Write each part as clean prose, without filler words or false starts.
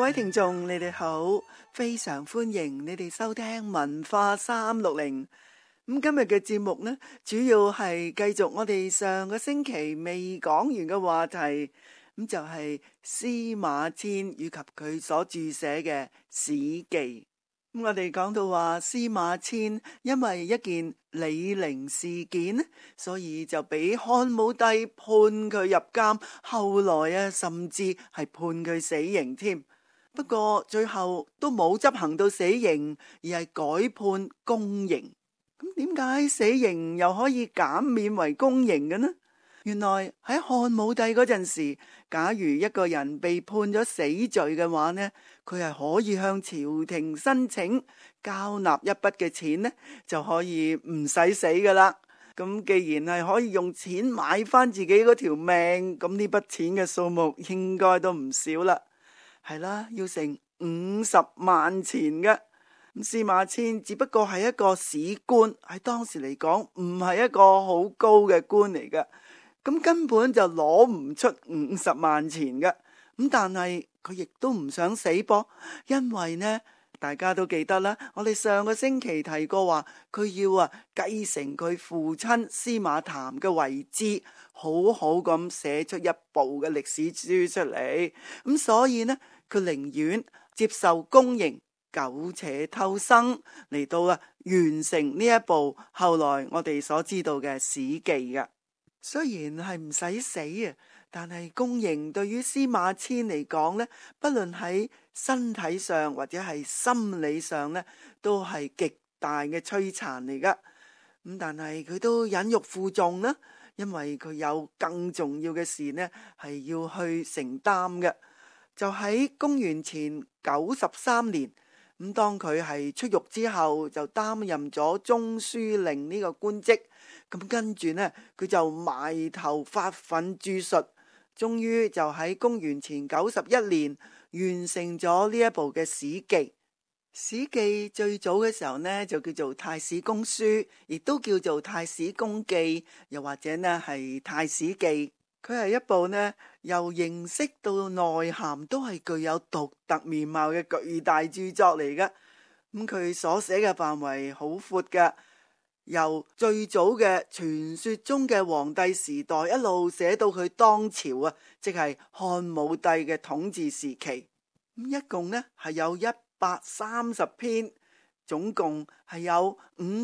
位聽眾，你哋好，非常歡迎你哋收聽文化360。咁今日嘅節目呢，主要係繼續我哋上個星期未講完嘅話題，咁就係司馬遷以及佢所著寫嘅《史記》。咁我哋講到話司馬遷因為一件李陵事件，所以就俾漢武帝判佢入監，後來甚至係判佢死刑添。不過最後都冇執行到死刑，而係改判宮刑。咁點解死刑又可以減免為宮刑嘅呢？原來喺漢武帝嗰陣時，假如一個人被判咗死罪嘅話呢，佢係可以向朝廷申請交納一筆嘅錢呢，就可以唔使死噶啦。咁既然係可以用錢買翻自己嗰條命，咁呢筆錢嘅數目應該都唔少啦。係啦，要成50萬錢嘅。司馬遷只不過係一個史官，喺當時嚟講唔係一個好高嘅官嚟嘅。咁根本就攞唔出50萬錢嘅，咁但係佢亦都唔想死噃，因為呢，大家都記得啦，我哋上個星期提過話，佢要繼承佢父親司馬談嘅遺志，好好咁寫出一部嘅歷史書出嚟，咁所以呢，佢寧願接受宮刑，苟且偷生嚟到完成呢一部後來我哋所知道嘅史記嘅。雖然係唔使死啊，但係宮刑對於司馬遷嚟講呢，不論喺身體上或者係心理上呢，都係極大嘅摧殘嚟噶。咁但係佢都忍辱負重啦，因為佢有更重要嘅事呢，係要去承擔嘅。就喺公元前93年，咁當佢係出獄之後，就擔任咗中書令呢個官職。咁跟住呢，佢就埋頭發奮著述，終於就喺公元前91年完成咗呢一部嘅史記。史記最早嘅時候呢，就叫做太史公書，亦都叫做太史公記，又或者呢係太史記。佢係一部呢由形式到內涵都係具有獨特面貌嘅巨大著作嚟嘅。咁佢所寫嘅範圍好闊㗎。由最早嘅傳說中嘅黃帝時代一路寫到佢當朝即係漢武帝嘅統治時期。咁一共呢係有130篇，總共係有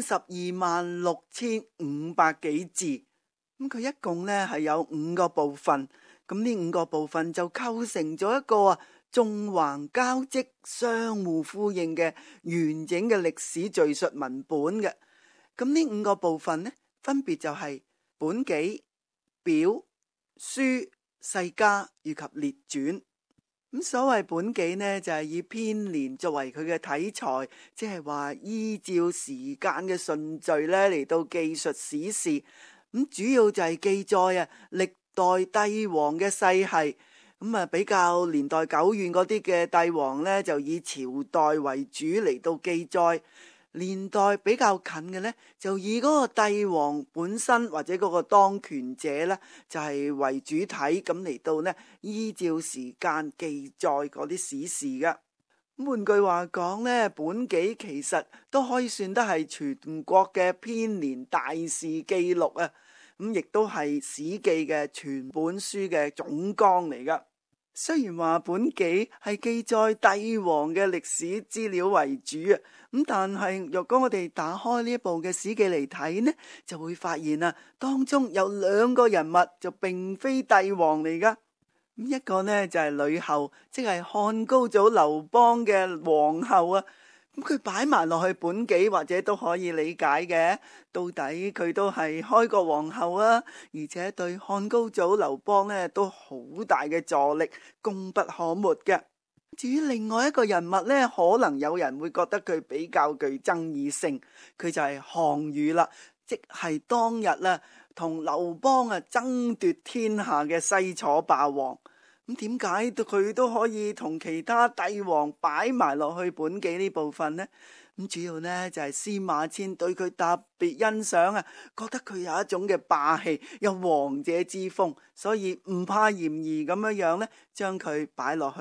526500幾字。咁佢一共呢係有5個部分。咁呢5個部分就構成咗一個縱橫交織、相互呼應嘅完整嘅歷史敘述文本嘅。咁呢5個部分呢，分別就係本紀、表、書、世家以及列傳。咁所謂本紀呢，就係以編年作為佢嘅題材，即係話依照時間嘅順序呢嚟到記述史事。咁主要就係記載歷代帝王嘅世系。咁比較年代久遠嗰啲嘅帝王呢，就以朝代為主嚟到記載。年代比較近嘅呢，就以嗰個帝王本身或者嗰個當權者呢，就係為主體咁嚟到呢，依照時間記載嗰啲史事嘅。換句話講呢，本紀其實都可以算得係全國嘅編年大事記錄啊。咁亦都係史記嘅全本書嘅總綱嚟噶。雖然話本紀係記載帝王嘅歷史資料為主啊，咁但係若果我哋打開呢一部嘅史記嚟睇呢，就會發現當中有2個人物就並非帝王嚟噶。咁一個呢就係呂后，即係漢高祖劉邦嘅皇后啊。咁佢擺埋落去本紀或者都可以理解嘅，到底佢都係開國皇后啊，而且對漢高祖劉邦呢都好大嘅助力，功不可沒嘅。至於另外一個人物呢，可能有人會覺得佢比較具爭議性，佢就係項羽啦，即係當日同劉邦爭奪天下嘅西楚霸王。咁點解佢都可以同其他帝王擺埋落去本紀呢部分呢？咁主要呢就係司馬遷對佢特別欣賞覺得佢有一種嘅霸氣，有王者之風，所以唔怕嫌疑咁樣呢將佢擺落去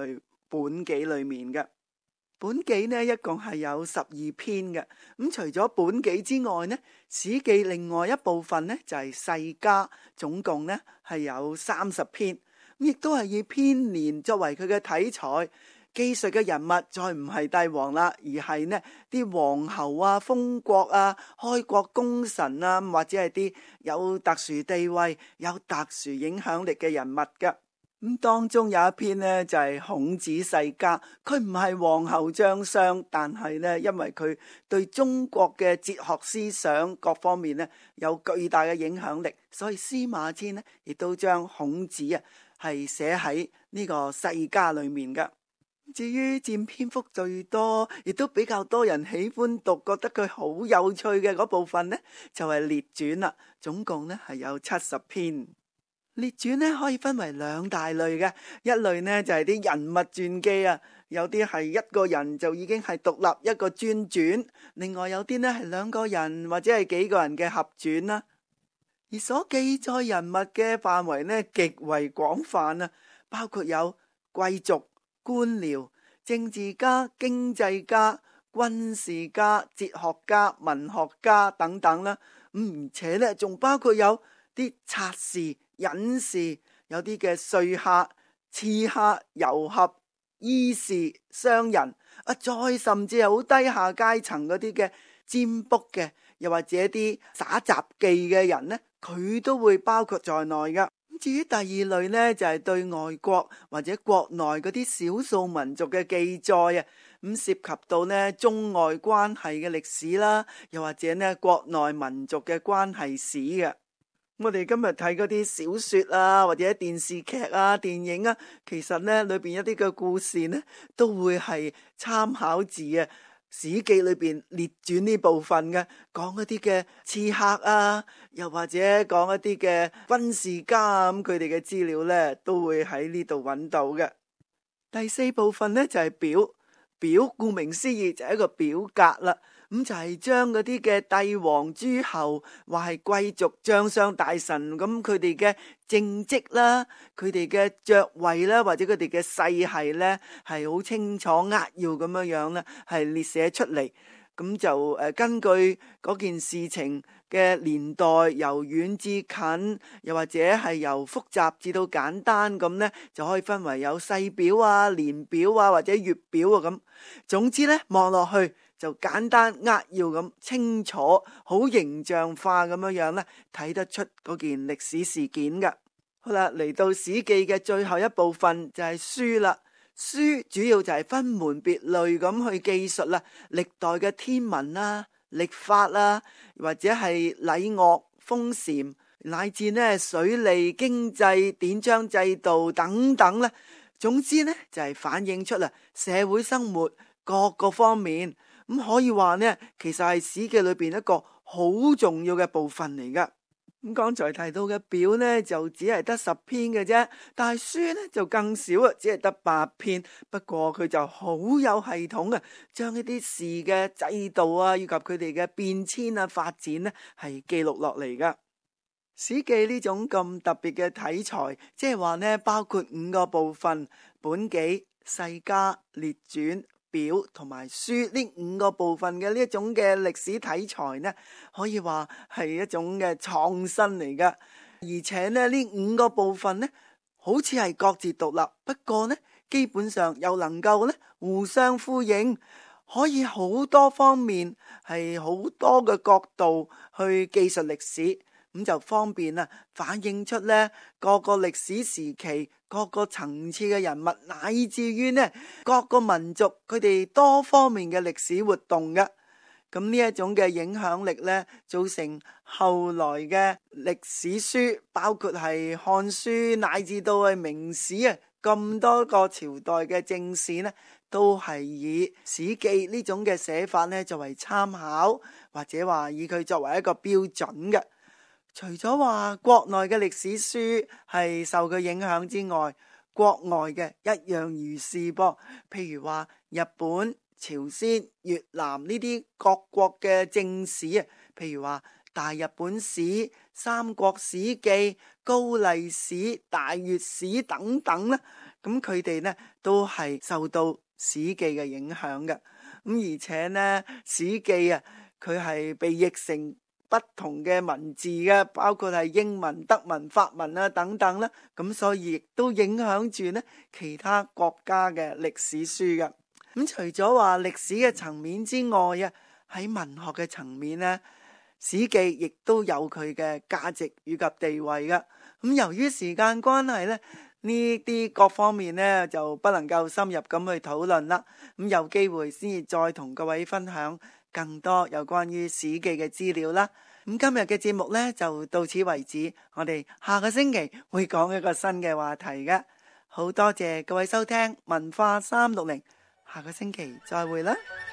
本紀裏面嘅。本紀呢一共係有12篇嘅。咁除咗本紀之外呢，史記另外一部分呢就係世家，總共呢係有30篇。咁亦都係以編年作為佢嘅題材。記述嘅人物再唔係帝王啦，而係呢啲皇后啊、封國啊、開國功臣啊，或者係啲有特殊地位、有特殊影響力嘅人物㗎。咁當中有一篇呢就係孔子世家，佢唔係皇后將相，但係呢因為佢對中國嘅哲學思想各方面呢有巨大嘅影響力，所以司馬遷呢亦都將孔子啊係寫喺呢個世家裏面㗎。至於佔篇幅最多，亦都比較多人喜歡讀，覺得佢好有趣嘅嗰部分呢，就係列傳啦。總共呢係有70篇。列傳呢可以分為兩大類嘅，一類呢就係啲人物傳記啊，有啲係一個人就已經係獨立一個專傳，另外有啲呢係兩個人或者係幾個人嘅合傳啦。而所記載人物嘅範圍呢極為廣泛啊，包括有貴族、官僚、政治家、經濟家、軍事家、哲學家、文學家等等啦。而且呢仲包括有啲策士、隱士，有啲嘅說客、刺客、遊俠、醫士、商人，再甚至係好低下階層嗰啲嘅占卜嘅，又或者啲耍雜技嘅人呢，佢都會包括在內噶。至於第二類呢，就係對外國或者國內嗰啲少數民族嘅記載啊，咁涉及到呢中外關係嘅歷史啦，又或者呢國內民族嘅關係史嘅。我哋今日睇嗰啲小說啊，或者電視劇啊、電影啊，其實呢裏邊一啲嘅故事呢，都會係參考自啊史記裏邊列傳呢部分嘅，講一啲嘅刺客啊，又或者講一啲嘅軍事家啊，咁佢哋嘅資料呢都會喺呢度揾到嘅。第4部分呢就係表，顧名思義就係一個表格啦。咁就係將嗰啲嘅帝王諸侯，話係貴族將相大臣，咁佢哋嘅政績啦，佢哋嘅爵位啦，或者佢哋嘅世系呢，係好清楚扼要咁樣樣呢，係列寫出嚟。咁就根據嗰件事情嘅年代，由遠至近，又或者係由複雜至到簡單咁呢，就可以分為有細表啊、年表啊或者月表啊咁。總之呢，望落去就簡單扼要咁清楚，好形象化咁樣樣呢，睇得出嗰件歷史事件噶。好啦，嚟到史記嘅最後一部分就係書啦。書主要就係分門別類咁去記述啦，歷代嘅天文啦、曆法啦，或者係禮樂、封禪，乃至呢水利、經濟、典章制度等等咧。總之呢，就係反映出啦社會生活各個方面。咁可以話呢，其實係史記裏邊一個好重要嘅部分嚟噶。咁剛才提到嘅表呢，就只係得10篇嘅啫，但係書呢就更少啊，只係得8篇。不過佢就好有系統啊，將一啲事嘅制度啊，以及佢哋嘅變遷啊、發展呢，係記錄落嚟噶。史記呢種咁特別嘅題材，即係話呢，包括5個部分：本紀、世家、列傳、表同埋書呢5個部分嘅呢一種嘅歷史題材呢，可以話係一種嘅創新嚟噶。而且呢5個部分呢，好似係各自獨立，不過呢基本上又能夠呢互相呼應，可以好多方面係好多嘅角度去記述歷史。咁就方便啦，反映出呢各個歷史時期、各個層次嘅人物，乃至於呢各個民族佢哋多方面嘅歷史活動嘅。咁呢一種嘅影響力呢，造成後來嘅歷史書，包括係漢書乃至到係明史啊，咁多個朝代嘅正史呢，都係以史記呢種嘅寫法呢作為參考，或者話以佢作為一個標準嘅。除咗話國內嘅歷史書係受佢影響之外，國外嘅一樣如是噃。譬如話日本、朝鮮、越南呢啲各國嘅正史啊，譬如話大日本史、三國史記、高麗史、大越史等等啦， 咁佢哋呢都係受到《史記》嘅影響嘅。咁而且呢，《史記》啊，佢係被譯成不同嘅文字嘅，包括係英文、德文、法文啊等等啦。咁所以亦都影響住呢其他國家嘅歷史書嘅。咁除咗話歷史嘅層面之外啊，喺文學嘅層面呢，《史記》亦都有佢嘅價值以及地位嘅。咁由於時間關係呢，呢啲各方面呢就不能夠深入咁去討論啦。咁有機會先至再同各位分享更多有關於《史記》嘅資料啦。咁今日嘅節目呢就到此為止，我哋下個星期會講一個新嘅話題嘅。好多謝各位收聽文化360，下個星期再會啦。